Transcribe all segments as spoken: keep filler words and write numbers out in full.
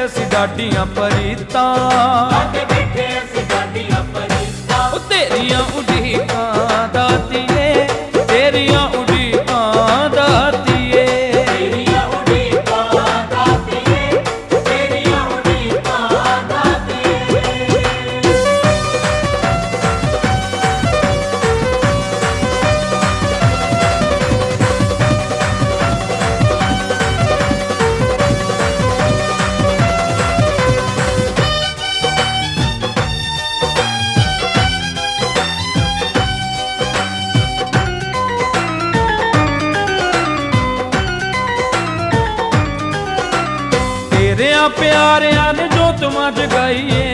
ਅਸੀਂ ਡਾਡੀਆਂ ਪਰੀਤਾਂ, ਲਾਗੇ ਬੈਠੇ ਅਸੀਂ ਡਾਡੀਆਂ ਪਰੀਤਾਂ। ਉਹ ਤੇਰੀਆਂ ਉਡੀਕਾਂ ਦਾਤੀਏ, ਤੇਰੀਆਂ ਉਡੀਕਾਂ ਦਾਤੀਏ, ਤੇਰੀਆਂ ਉਡੀਕਾਂ ਦਾਤੀਏ, ਤੇਰੀਆਂ ਉਡੀਕਾਂ ਦਾਤੀਏ। तेरिया प्यारिया ने जोत मां जगाइए,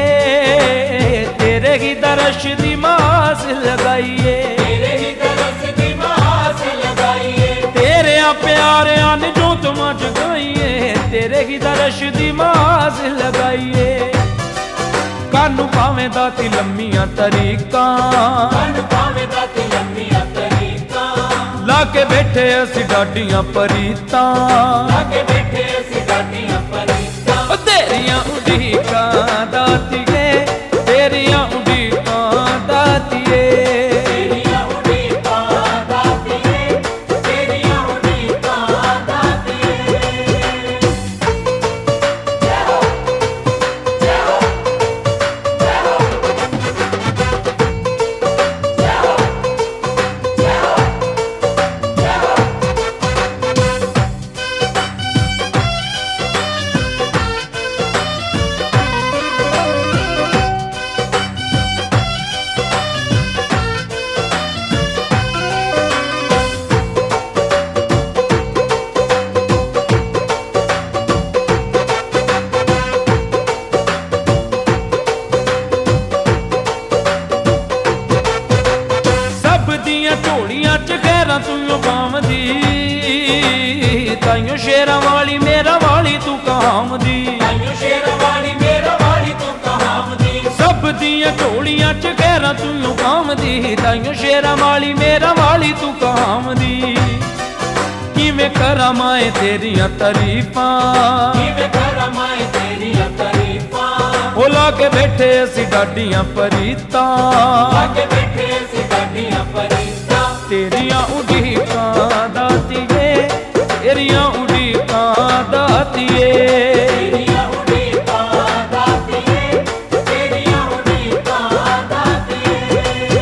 तेरे ही दर्श दी मास लगाइए, तेरे ही दरस दी मास लगाइए। तेरिया प्यारिया ने जोत मां जगाइए, तेरे ही दर्श दी मास लगाइए। कानू पावें दाती लम्मियां तरीकां, कानू पावें दाती लम्मियां तरीकां। लाके बैठे असी डाडियां परीतां, लागे बैठे ਅਸੀਂ ਡਾਡੀਆਂ ਪਰੀਤਾਂ। ओ तेरियां उडीकां दातिए, तेरियां उडीकां दातिए, ਤੇਰੀਆਂ ਉਡੀਕਾਂ ਦਾਤੀਏ, ਤੇਰੀਆਂ ਉਡੀਕਾਂ ਦਾਤੀਏ। ਜੈ ਹੋ, ਜੈ ਹੋ, ਜੈ ਹੋ, ਜੈ ਹੋ, ਜੈ ਹੋ, ਜੈ ਹੋ। सब दियां ਝੋਲੀਆਂ ਚ ਖੈਰਾਂ ਤੂੰ ਪਾਵਦੀ, ਤਾਈਓ ਸ਼ੇਰਾਂ ਵਾਲੀ ਮੇਰਾ ਵਾਲੀ ਤੂੰ ਕਾਮਦੀ। ਤਾਈਓ ਸ਼ੇਰਾਂ ਵਾਲੀ ਮੇਰਾ ਵਾਲੀ ਤੂੰ ਕਹਾਵਦੀ। ਸਭ ਦੀਆਂ ਝੋਲੀਆਂ ਚ ਖੈਰਾਂ ਤੂੰ ਪਾਵਦੀ, ਤਾਈਓ ਸ਼ੇਰਾਂ ਵਾਲੀ ਮੇਰਾ ਵਾਲੀ ਤੂੰ ਕਾਮਦੀ। ਕਿਵੇਂ ਕਰਾਂ ਮਾਏ ਤੇਰੀਆਂ ਤਾਰੀਫਾਂ, ਕਿਵੇਂ ਕਰਾਂ ਮੈਂ ਤੇਰੀਆਂ ਤਾਰੀਫਾਂ। ਉਹ ਲਾ ਕੇ ਬੈਠੇ ਅਸੀਂ ਡਾਡੀਆਂ ਪਰੀਤਾਂ, ਲਾਗੇ ਬੈਠੇ ਅਸੀਂ ਡਾਡੀਆਂ ਪਰੀਤਾਂ। ਤੇਰੀਆਂ ਉਡੀਕਾਂ ਦਾਤੀਏ, ਤੇਰੀਆਂ ਉਡੀਕਾਂ ਦਾਤੀਏ, ਤੇਰੀਆਂ ਉਡੀਕਾਂ ਦਾਤੀਏ, ਤੇਰੀਆਂ ਉਡੀਕਾਂ ਦਾਤੀਏ।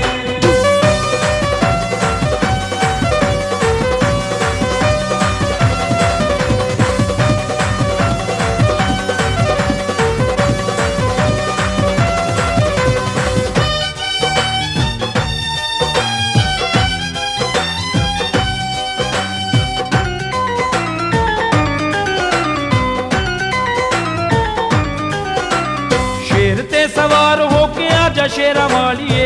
शेर ते सवार हो के आजा शेरा वालिए,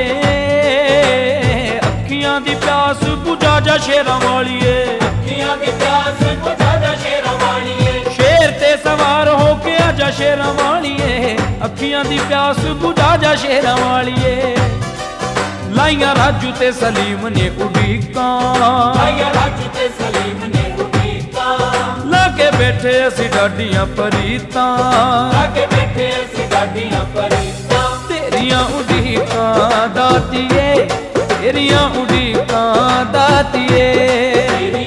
अखियां दी प्यास बुझा जा शेरा वालिए। ਅੱਖੀਆਂ ਦੀ ਪਿਆਸ ਬੁਝਾ ਜਾ ਸ਼ੇਰਾਂ ਵਾਲੀਏ। शेर ते सवार हो के आजा शेरा वालिए, अखियां दी प्यास बुझा जा शेरा वालिए। लाइया राजू ते सलीम ने उडीकां, ਆਇਆ ਰਾਜੂ ਤੇ ਸਲੀਮ ਨੇ ਉਡੀਕਾਂ। लागे बैठे असी डाडियां परीतां, ਲਾਗੇ ਬੈਠੇ ਅਸੀਂ ਡਾਡੀਆਂ ਪਰੀਤਾਂ। तेरियां उडीकां दातिए, तेरियां उडीकां दातिए, ਤੇਰੀ